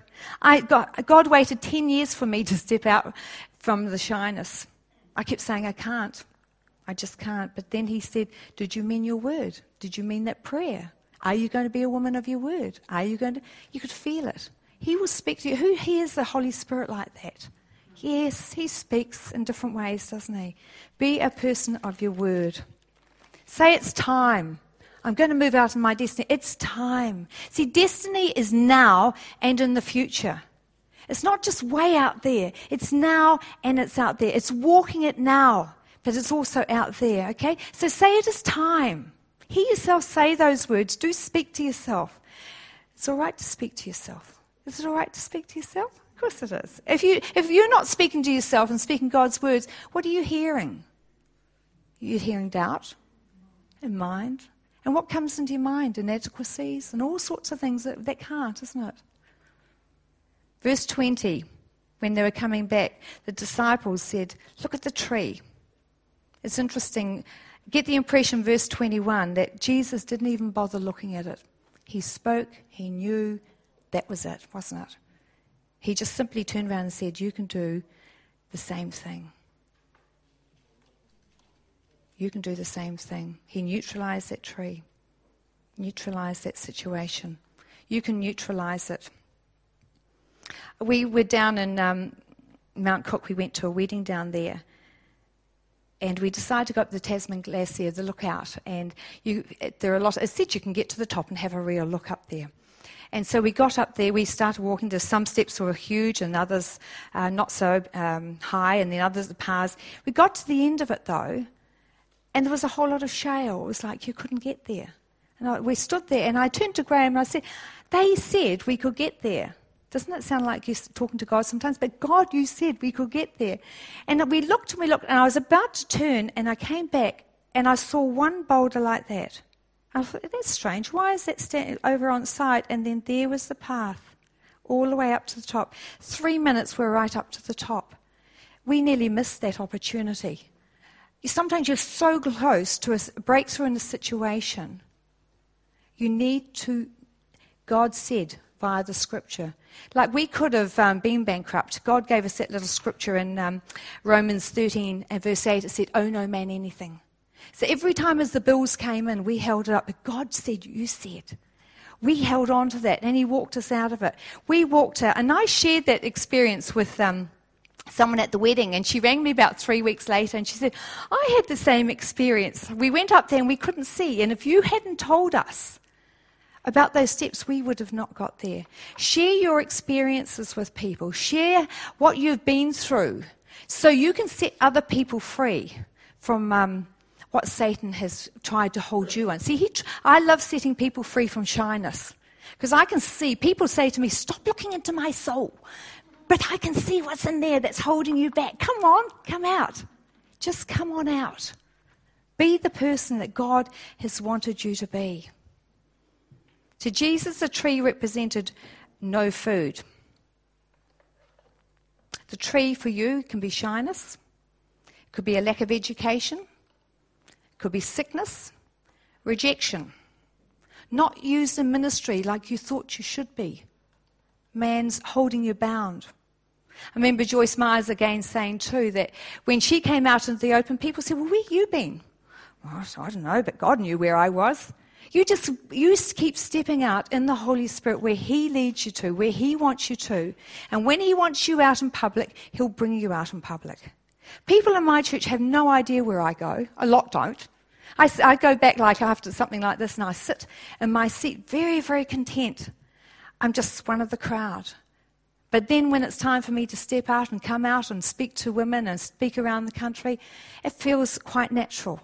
God waited 10 years for me to step out from the shyness. I kept saying, I can't. I just can't. But then he said, did you mean your word? Did you mean that prayer? Are you going to be a woman of your word? You could feel it. He will speak to you. Who hears the Holy Spirit like that? Yes, he speaks in different ways, doesn't he? Be a person of your word. Say it's time. I'm going to move out in my destiny. It's time. See, destiny is now and in the future. It's not just way out there. It's now and it's out there. It's walking it now. But it's also out there, okay? So say it is time. Hear yourself say those words. Do speak to yourself. It's all right to speak to yourself. Is it all right to speak to yourself? Of course it is. If you're not speaking to yourself and speaking God's words, what are you hearing? You're hearing doubt and mind. And what comes into your mind? Inadequacies and all sorts of things that can't, isn't it? Verse 20, when they were coming back, the disciples said, look at the tree. It's interesting. Get the impression, verse 21, that Jesus didn't even bother looking at it. He spoke, he knew, that was it, wasn't it? He just simply turned around and said, you can do the same thing. You can do the same thing. He neutralized that tree, neutralized that situation. You can neutralize it. We were down in Mount Cook. We went to a wedding down there. And we decided to go up the Tasman Glacier, the lookout, and there are a lot. It said you can get to the top and have a real look up there. And so we got up there, we started walking. There's some steps were huge and others not so high, and then others the paths. We got to the end of it though, and there was a whole lot of shale. It was like you couldn't get there. And we stood there, and I turned to Graham and I said, they said we could get there. Doesn't it sound like you're talking to God sometimes? But God, you said we could get there. And we looked, and I was about to turn, and I came back, and I saw one boulder like that. I thought, that's strange. Why is that standing over on side? And then there was the path, all the way up to the top. 3 minutes, we're right up to the top. We nearly missed that opportunity. Sometimes you're so close to a breakthrough in a situation. You need to, God said, via the scripture. Like we could have been bankrupt. God gave us that little scripture in Romans 13 and verse 8. It said, owe no man anything. So every time as the bills came in, we held it up. But God said, you said. We held on to that, and he walked us out of it. We walked out, and I shared that experience with someone at the wedding, and she rang me about 3 weeks later, and she said, I had the same experience. We went up there and we couldn't see, and if you hadn't told us about those steps, we would have not got there. Share your experiences with people. Share what you've been through so you can set other people free from what Satan has tried to hold you on. See, I love setting people free from shyness, because I can see people say to me, stop looking into my soul. But I can see what's in there that's holding you back. Come on, come out. Just come on out. Be the person that God has wanted you to be. To Jesus, the tree represented no food. The tree for you can be shyness. It could be a lack of education. It could be sickness, rejection. Not used in ministry like you thought you should be. Man's holding you bound. I remember Joyce Myers again saying too that when she came out into the open, people said, well, where have you been? Well, I don't know, but God knew where I was. You keep stepping out in the Holy Spirit where he leads you to, where he wants you to. And when he wants you out in public, he'll bring you out in public. People in my church have no idea where I go. A lot don't. I go back like after something like this, and I sit in my seat very, very content. I'm just one of the crowd. But then when it's time for me to step out and come out and speak to women and speak around the country, it feels quite natural.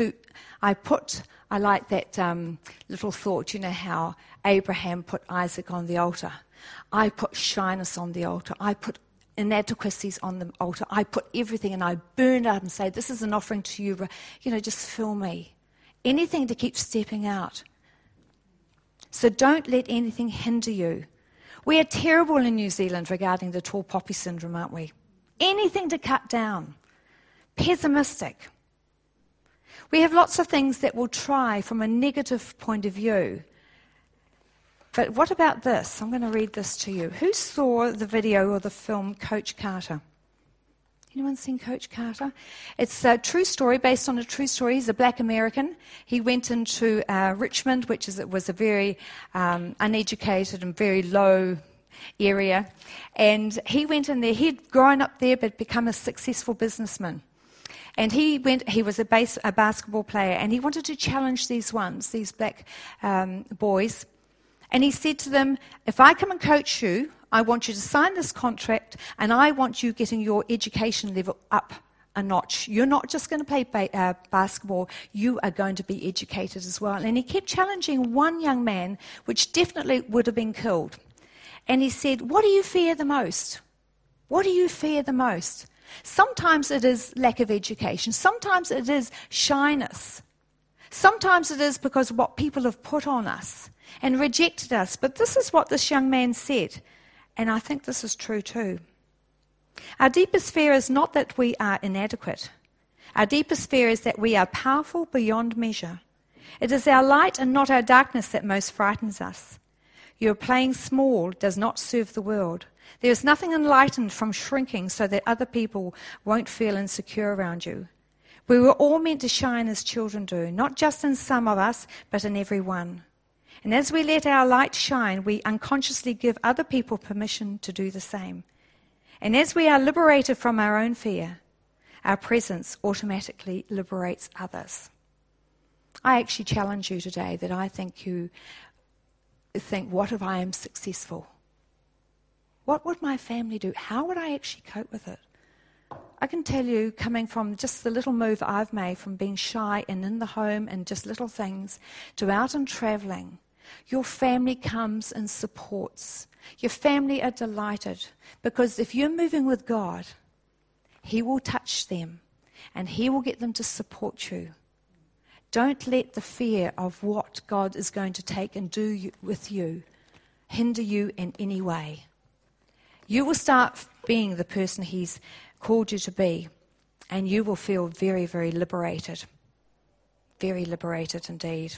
I like that little thought, you know how Abraham put Isaac on the altar. I put shyness on the altar. I put inadequacies on the altar. I put everything, and I burn it up and say, this is an offering to you. You know, just fill me. Anything to keep stepping out. So don't let anything hinder you. We are terrible in New Zealand regarding the tall poppy syndrome, aren't we? Anything to cut down. Pessimistic. We have lots of things that will try from a negative point of view. But what about this? I'm going to read this to you. Who saw the video or the film Coach Carter? Anyone seen Coach Carter? It's a true story, based on a true story. He's a black American. He went into Richmond, which was a very uneducated and very low area. And he went in there. He'd grown up there but become a successful businessman. And he was a basketball player, and he wanted to challenge these black boys. And he said to them, if I come and coach you, I want you to sign this contract, and I want you getting your education level up a notch. You're not just going to play basketball, you are going to be educated as well. And he kept challenging one young man, which definitely would have been killed. And he said, what do you fear the most? What do you fear the most? Sometimes it is lack of education. Sometimes it is shyness. Sometimes it is because of what people have put on us and rejected us. But this is what this young man said, and I think this is true too. Our deepest fear is not that we are inadequate. Our deepest fear is that we are powerful beyond measure. It is our light and not our darkness that most frightens us. Your playing small does not serve the world. There is nothing enlightened from shrinking so that other people won't feel insecure around you. We were all meant to shine as children do, not just in some of us, but in every one. And as we let our light shine, we unconsciously give other people permission to do the same. And as we are liberated from our own fear, our presence automatically liberates others. I actually challenge you today that I think you think, what if I am successful? What would my family do? How would I actually cope with it? I can tell you, coming from just the little move I've made from being shy and in the home and just little things to out and travelling, your family comes and supports. Your family are delighted because if you're moving with God, He will touch them and He will get them to support you. Don't let the fear of what God is going to take and do with you hinder you in any way. You will start being the person He's called you to be, and you will feel very, very liberated. Very liberated indeed.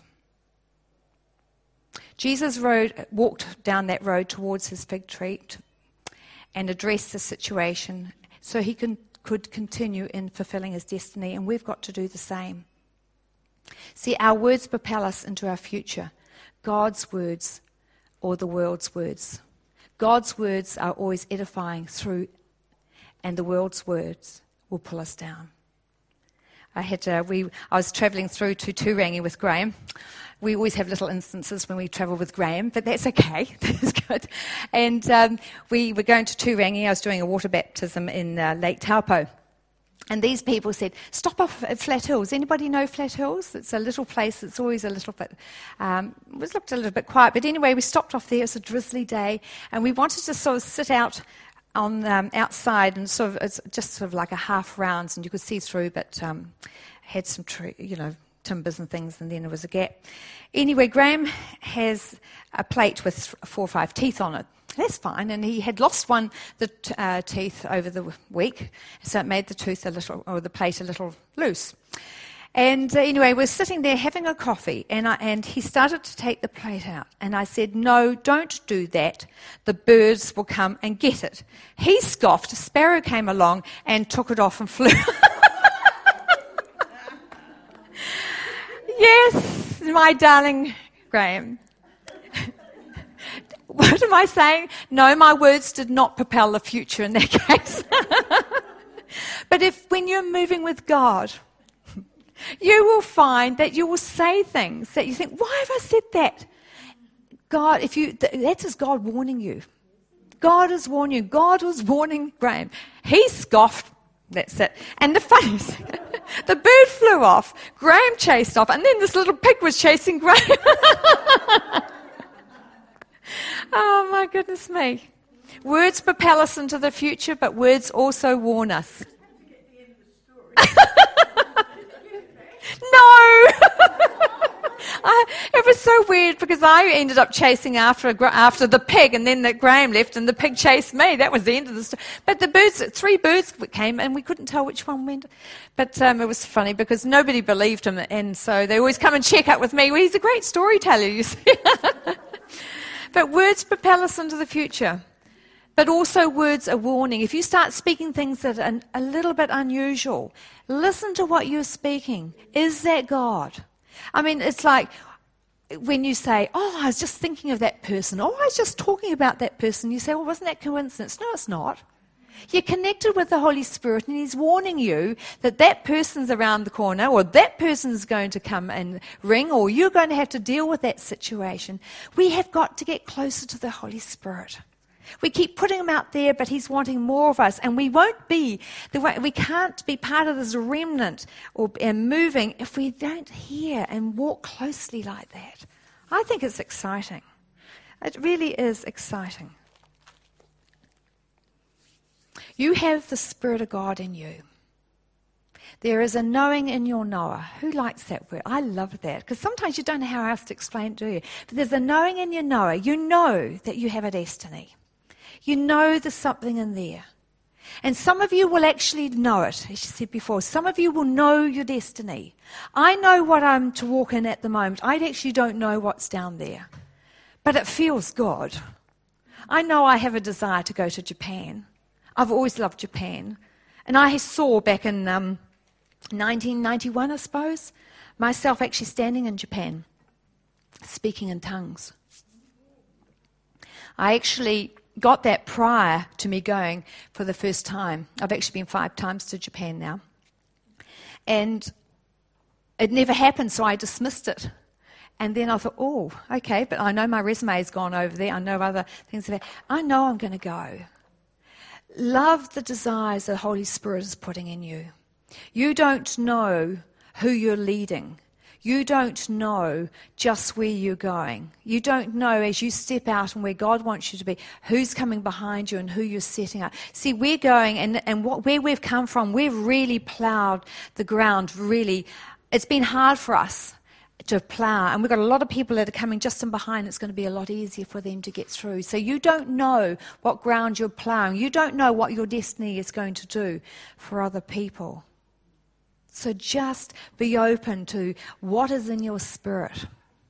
Jesus walked down that road towards his fig tree and addressed the situation so he could continue in fulfilling his destiny, and we've got to do the same. See, our words propel us into our future. God's words or the world's words. God's words are always edifying through, and the world's words will pull us down. I was travelling through to Turangi with Graham. We always have little instances when we travel with Graham, but that's okay. That's good. And we were going to Turangi. I was doing a water baptism in Lake Taupo. And these people said, stop off at Flat Hills. Anybody know Flat Hills? It's a little place. It's always a little bit, it looked a little bit quiet. But anyway, we stopped off there. It was a drizzly day. And we wanted to sort of sit out on outside and sort of, it's just sort of like a half rounds and you could see through, but had some timbers and things, and then there was a gap. Anyway, Graham has a plate with 4 or 5 teeth on it. That's fine, and he had lost the teeth over the week, so it made the plate a little loose. And anyway, we're sitting there having a coffee, and he started to take the plate out. And I said, no, don't do that. The birds will come and get it. He scoffed. A sparrow came along and took it off and flew. Yes, my darling Graham. What am I saying? No, my words did not propel the future in that case. But when you're moving with God, you will find that you will say things that you think, why have I said that? God, that is God warning you. God is warning you. God was warning Graham. He scoffed. That's it. And the funny thing, the bird flew off. Graham chased off. And then this little pig was chasing Graham. Oh, my goodness me. Words propel us into the future, but words also warn us. No! It was so weird because I ended up chasing after the pig, and then Graham left and the pig chased me. That was the end of the story. But 3 birds came and we couldn't tell which one went. But it was funny because nobody believed him, and so they always come and check up with me. Well, he's a great storyteller, you see. But words propel us into the future. But also words are warning. If you start speaking things that are a little bit unusual, listen to what you're speaking. Is that God? I mean, it's like when you say, oh, I was just thinking of that person, or I was just talking about that person. You say, well, wasn't that coincidence? No, it's not. You're connected with the Holy Spirit, and He's warning you that that person's around the corner, or that person's going to come and ring, or you're going to have to deal with that situation. We have got to get closer to the Holy Spirit. We keep putting Him out there, but He's wanting more of us, and we can't be part of this remnant and moving if we don't hear and walk closely like that. I think it's exciting. It really is exciting. You have the Spirit of God in you. There is a knowing in your knower. Who likes that word? I love that, because sometimes you don't know how else to explain it, do you? But there's a knowing in your knower. You know that you have a destiny. You know there's something in there. And some of you will actually know it, as you said before. Some of you will know your destiny. I know what I'm to walk in at the moment. I actually don't know what's down there. But it feels good. I know I have a desire to go to Japan. I've always loved Japan. And I saw back in 1991, I suppose, myself actually standing in Japan, speaking in tongues. I actually got that prior to me going for the first time. I've actually been 5 times to Japan now. And it never happened, so I dismissed it. And then I thought, oh, okay, but I know my resume's gone over there. I know other things. I know I'm going to go. Love the desires the Holy Spirit is putting in you. You don't know who you're leading. You don't know just where you're going. You don't know as you step out and where God wants you to be, who's coming behind you and who you're setting up. See, we're going, and where we've come from, we've really ploughed the ground, really. It's been hard for us to plough, and we've got a lot of people that are coming just in behind. It's going to be a lot easier for them to get through. So you don't know what ground you're ploughing. You don't know what your destiny is going to do for other people. So just be open to what is in your spirit.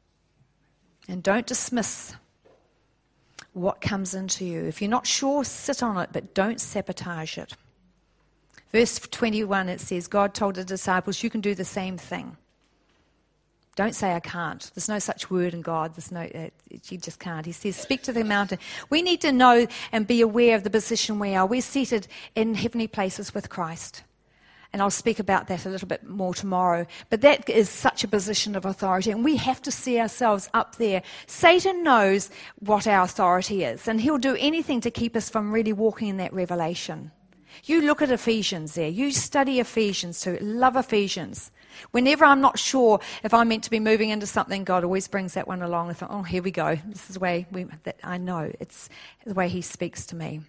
And don't dismiss what comes into you. If you're not sure, sit on it, but don't sabotage it. Verse 21, it says, God told the disciples, you can do the same thing. Don't say I can't. There's no such word in God. You just can't. He says, speak to the mountain. We need to know and be aware of the position we are. We're seated in heavenly places with Christ. And I'll speak about that a little bit more tomorrow. But that is such a position of authority, and we have to see ourselves up there. Satan knows what our authority is, and he'll do anything to keep us from really walking in that revelation. You look at Ephesians there. You study Ephesians too. Love Ephesians. Whenever I'm not sure if I'm meant to be moving into something, God always brings that one along. I thought, oh, here we go. This is the way I know. It's the way he speaks to me.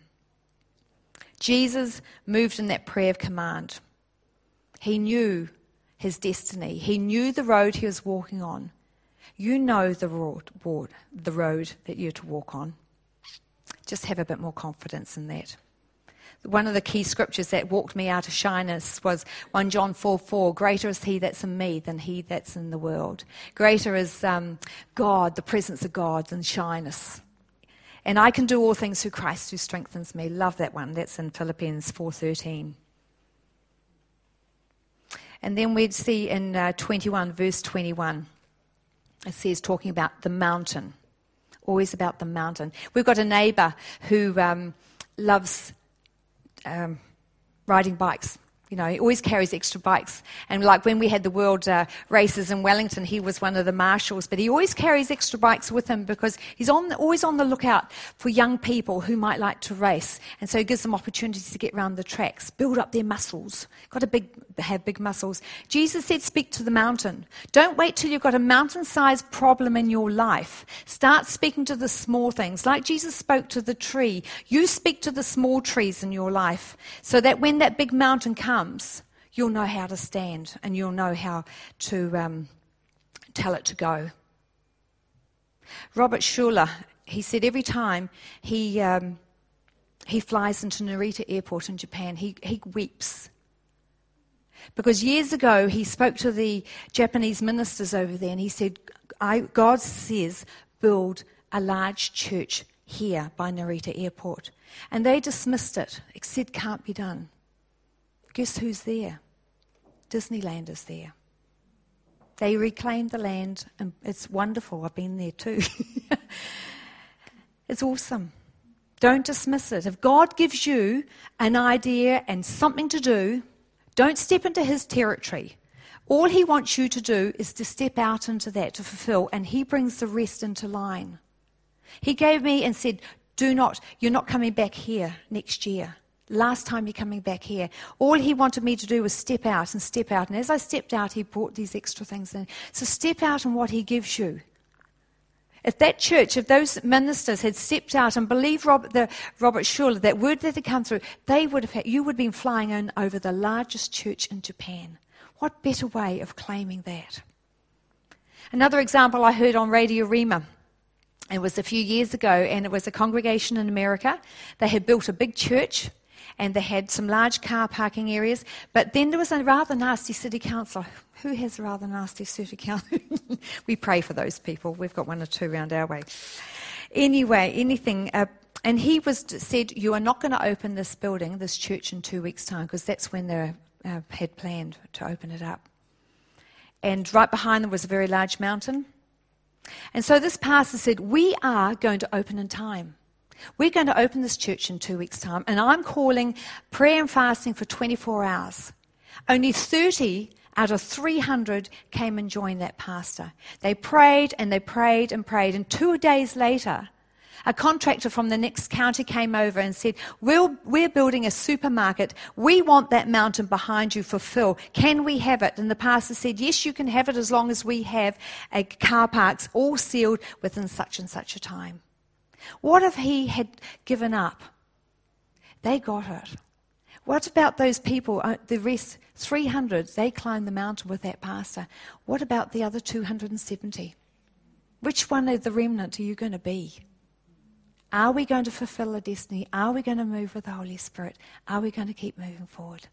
Jesus moved in that prayer of command. He knew his destiny. He knew the road he was walking on. You know the road that you're to walk on. Just have a bit more confidence in that. One of the key scriptures that walked me out of shyness was 1 John 4:4. Greater is he that's in me than he that's in the world. Greater is God, the presence of God, than shyness. And I can do all things through Christ who strengthens me. Love that one. That's in Philippians 4:13. And then we'd see in 21, verse 21, it says talking about the mountain. Always about the mountain. We've got a neighbour who loves riding bikes. You know, he always carries extra bikes. And like when we had the world races in Wellington, he was one of the marshals. But he always carries extra bikes with him because he's always on the lookout for young people who might like to race. And so he gives them opportunities to get around the tracks, build up their muscles. Got to have big muscles. Jesus said, speak to the mountain. Don't wait till you've got a mountain-sized problem in your life. Start speaking to the small things. Like Jesus spoke to the tree, you speak to the small trees in your life so that when that big mountain comes, you'll know how to stand and you'll know how to tell it to go. Robert Schuller, he said every time he flies into Narita Airport in Japan, he weeps. Because years ago he spoke to the Japanese ministers over there and he said, God says build a large church here by Narita Airport. And they dismissed it. It said can't be done. Guess who's there? Disneyland is there. They reclaimed the land, and it's wonderful. I've been there too. It's awesome. Don't dismiss it. If God gives you an idea and something to do, don't step into his territory. All he wants you to do is to step out into that, to fulfill, and he brings the rest into line. He gave me and said, you're not coming back here next year. Last time you're coming back here. All he wanted me to do was step out. And as I stepped out, he brought these extra things in. So step out in what he gives you. If that church, if those ministers had stepped out and believed Robert Schuller, that word that had come through, you would have been flying in over the largest church in Japan. What better way of claiming that? Another example I heard on Radio Rima. It was a few years ago, and it was a congregation in America. They had built a big church, and they had some large car parking areas. But then there was a rather nasty city councillor. Who has a rather nasty city councillor? We pray for those people. We've got one or two around our way. Anyway, and he said, you are not going to open this building, this church, in 2 weeks' time, because that's when they had planned to open it up. And right behind them was a very large mountain. And so this pastor said, we are going to open in time. We're going to open this church in 2 weeks' time, and I'm calling prayer and fasting for 24 hours. Only 30 out of 300 came and joined that pastor. They prayed and they prayed and prayed. And 2 days later, a contractor from the next county came over and said, we're building a supermarket. We want that mountain behind you for Phil. Can we have it? And the pastor said, yes, you can have it as long as we have a car parks all sealed within such and such a time. What if he had given up? They got it. What about those people, the rest, 300, they climbed the mountain with that pastor. What about the other 270? Which one of the remnant are you going to be? Are we going to fulfill a destiny? Are we going to move with the Holy Spirit? Are we going to keep moving forward?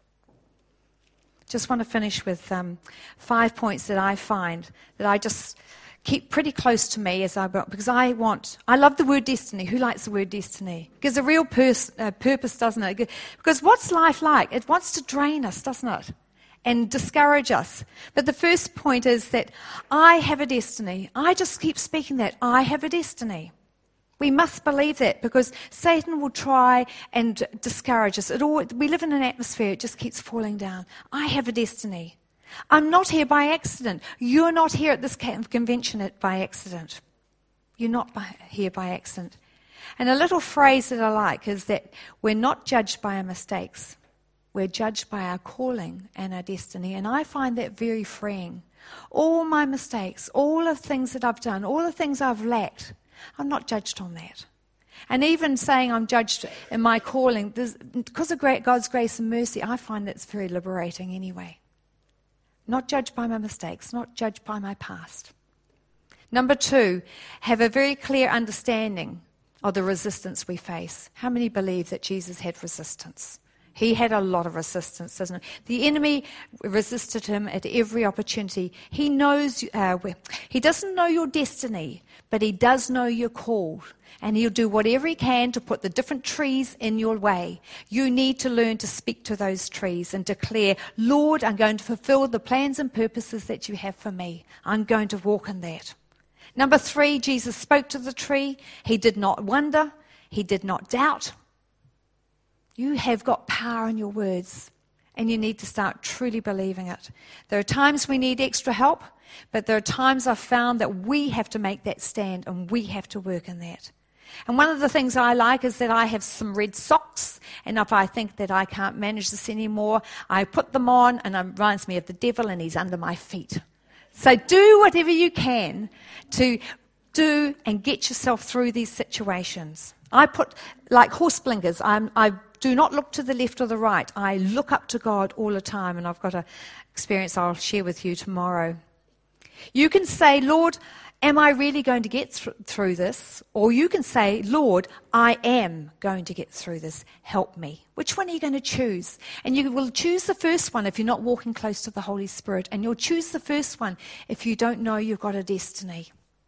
Just want to finish with 5 points that I find that I just keep pretty close to me because I love the word destiny. Who likes the word destiny? It gives a real purpose, doesn't it? Because what's life like? It wants to drain us, doesn't it? And discourage us. But the first point is that I have a destiny. I just keep speaking that. I have a destiny. We must believe that because Satan will try and discourage us. We live in an atmosphere, it just keeps falling down. I have a destiny. I'm not here by accident. You're not here at this convention by accident. You're not here by accident. And a little phrase that I like is that we're not judged by our mistakes. We're judged by our calling and our destiny. And I find that very freeing. All my mistakes, all the things that I've done, all the things I've lacked, I'm not judged on that. And even saying I'm judged in my calling, because of God's grace and mercy, I find that's very liberating anyway. Not judged by my mistakes, not judged by my past. Number 2, have a very clear understanding of the resistance we face. How many believe that Jesus had resistance? He had a lot of resistance, doesn't he? The enemy resisted him at every opportunity. He knows, he doesn't know your destiny, but he does know you're called. And he'll do whatever he can to put the different trees in your way. You need to learn to speak to those trees and declare, Lord, I'm going to fulfill the plans and purposes that you have for me. I'm going to walk in that. Number 3, Jesus spoke to the tree. He did not wonder. He did not doubt. You have got power in your words, and you need to start truly believing it. There are times we need extra help, but there are times I've found that we have to make that stand, and we have to work in that. And one of the things I like is that I have some red socks, and if I think that I can't manage this anymore, I put them on, and it reminds me of the devil, and he's under my feet. So do whatever you can to do and get yourself through these situations. I put, like horse blinkers, I do not look to the left or the right. I look up to God all the time, and I've got an experience I'll share with you tomorrow. You can say, Lord, am I really going to get through this? Or you can say, Lord, I am going to get through this. Help me. Which one are you going to choose? And you will choose the first one if you're not walking close to the Holy Spirit. And you'll choose the first one if you don't know you've got a destiny.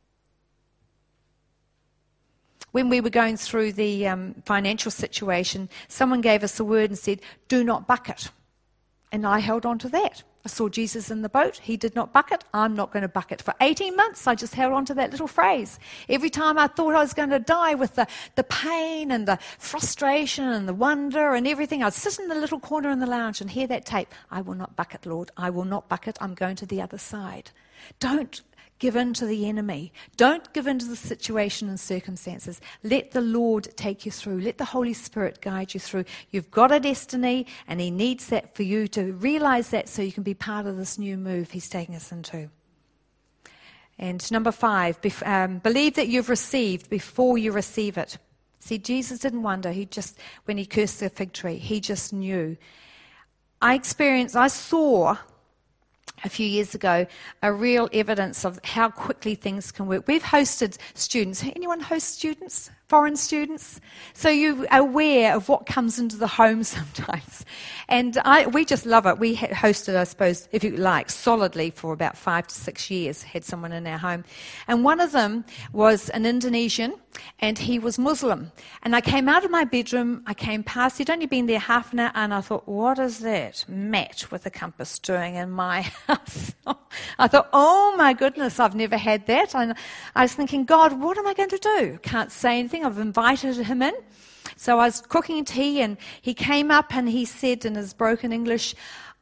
When we were going through the financial situation, someone gave us a word and said, do not bucket. And I held on to that. I saw Jesus in the boat. He did not bucket. I'm not going to bucket. For 18 months, I just held on to that little phrase. Every time I thought I was going to die with the pain and the frustration and the wonder and everything, I'd sit in the little corner in the lounge and hear that tape. I will not bucket, Lord. I will not bucket. I'm going to the other side. Don't give in to the enemy. Don't give in to the situation and circumstances. Let the Lord take you through. Let the Holy Spirit guide you through. You've got a destiny, and he needs that for you to realize that so you can be part of this new move he's taking us into. And number 5, believe that you've received before you receive it. See, Jesus didn't wonder. When he cursed the fig tree, he just knew. I saw a few years ago, a real evidence of how quickly things can work. We've hosted students. Anyone host students? Foreign students? So you're aware of what comes into the home sometimes. And we just love it. We hosted, I suppose, if you like, solidly for about 5 to 6 years, had someone in our home. And one of them was an Indonesian, and he was Muslim. And I came out of my bedroom, I came past, he'd only been there half an hour, and I thought, what is that Matt with a compass doing in my house? I thought, oh my goodness, I've never had that. And I was thinking, God, what am I going to do? Can't say anything. I've invited him in. So I was cooking tea, and he came up and he said in his broken English,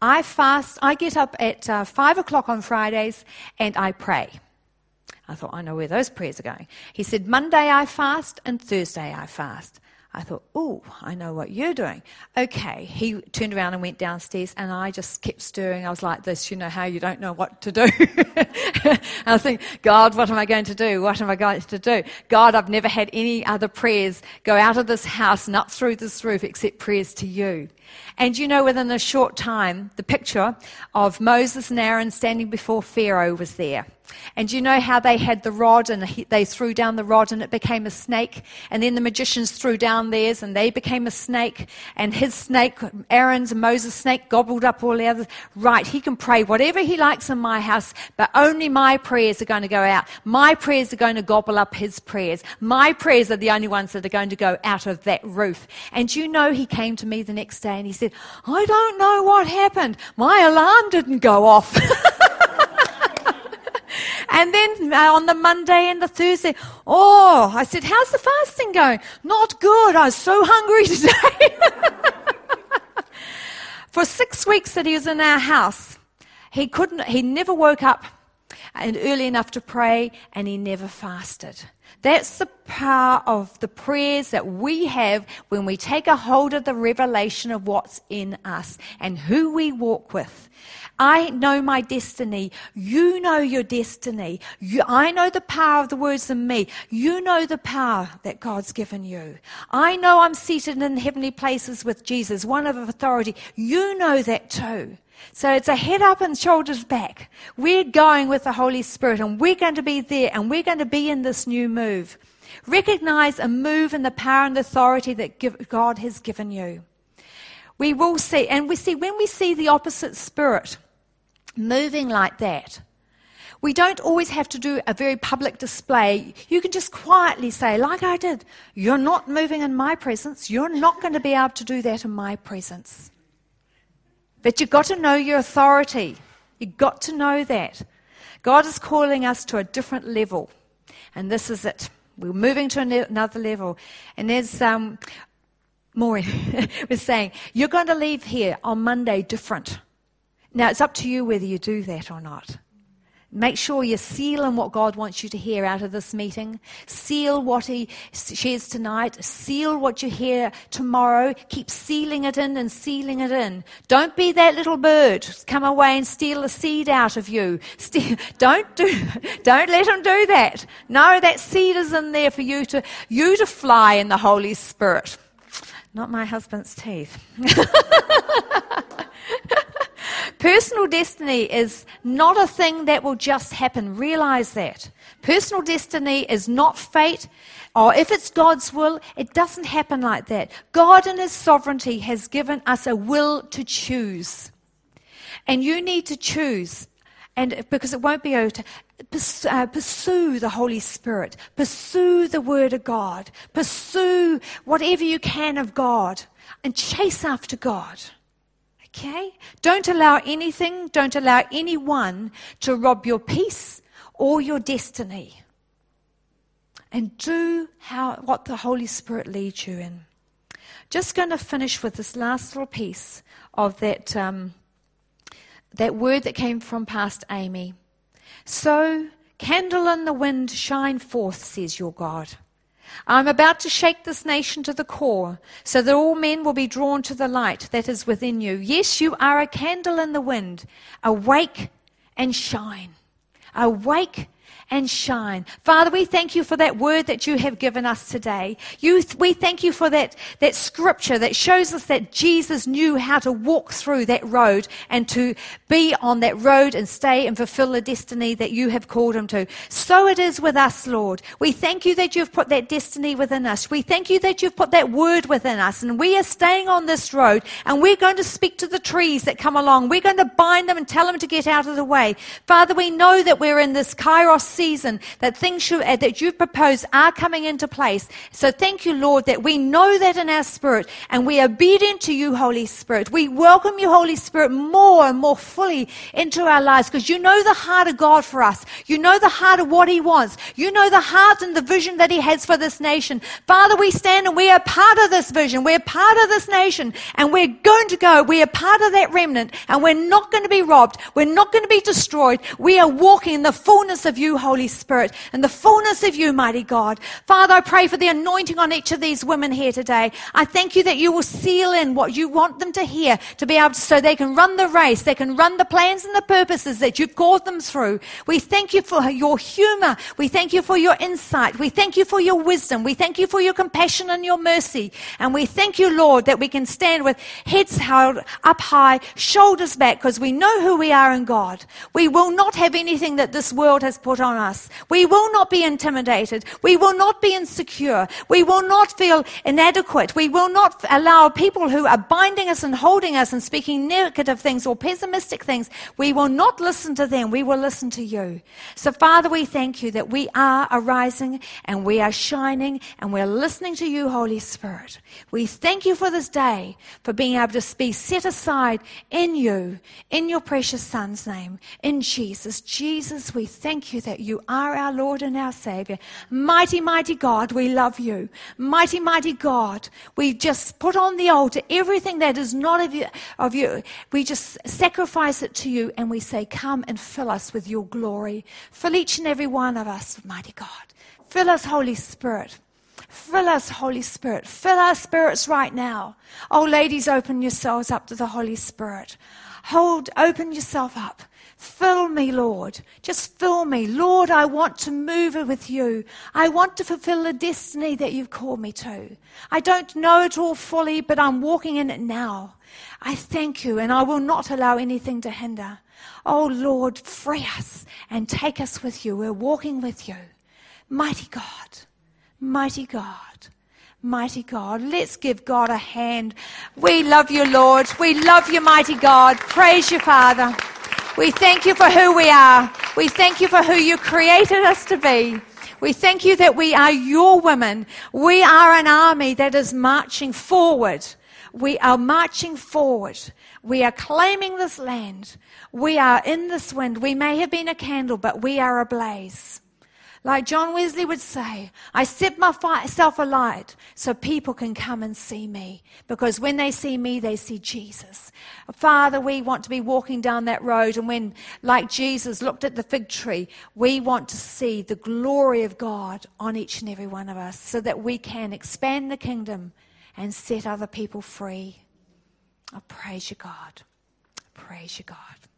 I fast. I get up at 5 o'clock on Fridays and I pray. I thought, I know where those prayers are going. He said, Monday I fast and Thursday I fast. I thought, oh, I know what you're doing. Okay. He turned around and went downstairs, and I just kept stirring. I was like this, you know how you don't know what to do. I was thinking, God, what am I going to do? What am I going to do? God, I've never had any other prayers go out of this house and up through this roof except prayers to you. And you know, within a short time, the picture of Moses and Aaron standing before Pharaoh was there. And you know how they had the rod and they threw down the rod and it became a snake. And then the magicians threw down theirs and they became a snake. And his snake, Aaron's and Moses' snake, gobbled up all the others. Right, he can pray whatever he likes in my house, but only my prayers are going to go out. My prayers are going to gobble up his prayers. My prayers are the only ones that are going to go out of that roof. And you know, he came to me the next day and he said, I don't know what happened. My alarm didn't go off. And then on the Monday and the Thursday, I said, how's the fasting going? Not good. I was so hungry today. For 6 weeks that he was in our house, he never woke up and early enough to pray, and he never fasted. That's the power of the prayers that we have when we take a hold of the revelation of what's in us and who we walk with. I know my destiny. You know your destiny. I know the power of the words in me. You know the power that God's given you. I know I'm seated in heavenly places with Jesus, one of authority. You know that too. So it's a head up and shoulders back. We're going with the Holy Spirit, and we're going to be there, and we're going to be in this new move. Recognize and move in the power and authority that God has given you. We will see, and when we see the opposite spirit moving like that, we don't always have to do a very public display. You can just quietly say, like I did, you're not moving in my presence. You're not going to be able to do that in my presence. But you've got to know your authority. You've got to know that. God is calling us to a different level. And this is it. We're moving to another level. And as Maureen was saying, you're going to leave here on Monday different. Now, it's up to you whether you do that or not. Make sure you're sealing what God wants you to hear out of this meeting. Seal what He shares tonight. Seal what you hear tomorrow. Keep sealing it in and sealing it in. Don't be that little bird. Come away and steal a seed out of you. Don't let him do that. No, that seed is in there for you to fly in the Holy Spirit. Not my husband's teeth. Personal destiny is not a thing that will just happen. Realize that. Personal destiny is not fate, or if it's God's will, it doesn't happen like that. God in His sovereignty has given us a will to choose. And you need to choose, and because it won't be able to pursue the Holy Spirit, pursue the Word of God, pursue whatever you can of God, and chase after God. Okay? Don't allow anyone to rob your peace or your destiny. And do what the Holy Spirit leads you in. Just going to finish with this last little piece of that word that came from Pastor Amy. So, candle in the wind, shine forth, says your God. I'm about to shake this nation to the core, so that all men will be drawn to the light that is within you. Yes, you are a candle in the wind. Awake and shine. Awake and shine. Father, we thank you for that word that you have given us today. We thank you for that scripture that shows us that Jesus knew how to walk through that road and to be on that road and stay and fulfill the destiny that you have called him to. So it is with us, Lord. We thank you that you've put that destiny within us. We thank you that you've put that word within us, and we are staying on this road, and we're going to speak to the trees that come along. We're going to bind them and tell them to get out of the way. Father, we know that we're in this Kairos season, that things that you've proposed are coming into place. So thank you, Lord, that we know that in our spirit, and we are obedient to you, Holy Spirit. We welcome you, Holy Spirit, more and more fully into our lives, because you know the heart of God for us. You know the heart of what he wants. You know the heart and the vision that he has for this nation. Father, we stand and we are part of this vision. We're part of this nation, and we're going to go. We are part of that remnant, and we're not going to be robbed. We're not going to be destroyed. We are walking in the fullness of you, Holy Spirit, and the fullness of you, mighty God. Father, I pray for the anointing on each of these women here today. I thank you that you will seal in what you want them to hear, to be able to, so they can run the race, they can run the plans and the purposes that you've called them through. We thank you for your humor. We thank you for your insight. We thank you for your wisdom. We thank you for your compassion and your mercy. And we thank you, Lord, that we can stand with heads held up high, shoulders back, because we know who we are in God. We will not have anything that this world has put on us. We will not be intimidated. We will not be insecure. We will not feel inadequate. We will not allow people who are binding us and holding us and speaking negative things or pessimistic things. We will not listen to them. We will listen to you. So, Father, we thank you that we are arising and we are shining and we're listening to you, Holy Spirit. We thank you for this day, for being able to be set aside in you, in your precious Son's name, in Jesus. Jesus, we thank you that you are our Lord and our Savior. Mighty, mighty God, we love you. Mighty, mighty God, we just put on the altar everything that is not of you. We just sacrifice it to you, and we say, come and fill us with your glory. Fill each and every one of us, mighty God. Fill us, Holy Spirit. Fill us, Holy Spirit. Fill our spirits right now. Oh, ladies, open yourselves up to the Holy Spirit. Open yourself up. Fill me, Lord. Just fill me. Lord, I want to move with you. I want to fulfill the destiny that you've called me to. I don't know it all fully, but I'm walking in it now. I thank you, and I will not allow anything to hinder. Oh, Lord, free us and take us with you. We're walking with you. Mighty God, mighty God. Mighty God, let's give God a hand. We love you, Lord. We love you, mighty God. Praise you, Father. We thank you for who we are. We thank you for who you created us to be. We thank you that we are your women. We are an army that is marching forward. We are marching forward. We are claiming this land. We are in this wind. We may have been a candle, but we are ablaze. Like John Wesley would say, I set myself alight so people can come and see me. Because when they see me, they see Jesus. Father, we want to be walking down that road, and when, like Jesus looked at the fig tree, we want to see the glory of God on each and every one of us, so that we can expand the kingdom and set other people free. I praise you, God. Praise you, God.